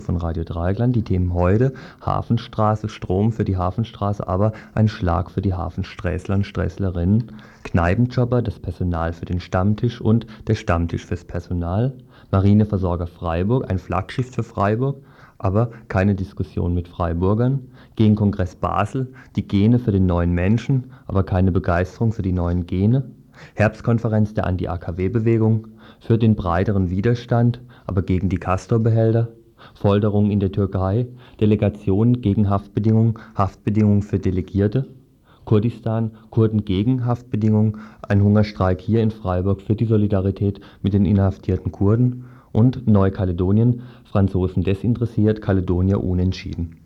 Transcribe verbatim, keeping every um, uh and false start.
Von Radio Dreieckland. Die Themen heute: Hafenstraße, Strom für die Hafenstraße, aber ein Schlag für die Hafensträßler und Sträßlerinnen, Kneipenjobber, das Personal für den Stammtisch und der Stammtisch fürs Personal, Marineversorger Freiburg, ein Flaggschiff für Freiburg, aber keine Diskussion mit Freiburgern, Genkongress Basel, die Gene für den neuen Menschen, aber keine Begeisterung für die neuen Gene, Herbstkonferenz der Anti-A K W-Bewegung, für den breiteren Widerstand, aber gegen die Castor-Behälter, Folterung in der Türkei, Delegation gegen Haftbedingungen, Haftbedingungen für Delegierte, Kurdistan, Kurden gegen Haftbedingungen, ein Hungerstreik hier in Freiburg für die Solidarität mit den inhaftierten Kurden und Neukaledonien, Franzosen desinteressiert, Kaledonier unentschieden.